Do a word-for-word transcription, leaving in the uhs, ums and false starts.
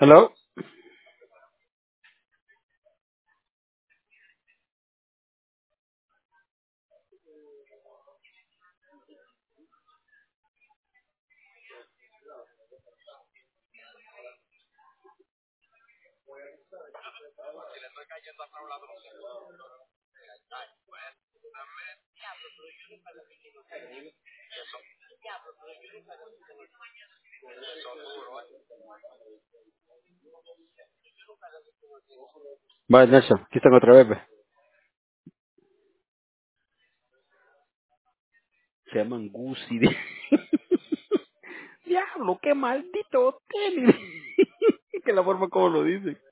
Hello. Vale, Nelson, aquí están otra vez. Ve. Se llaman Gucci. de- Diablo, qué maldito tenis. Que la forma como lo dicen.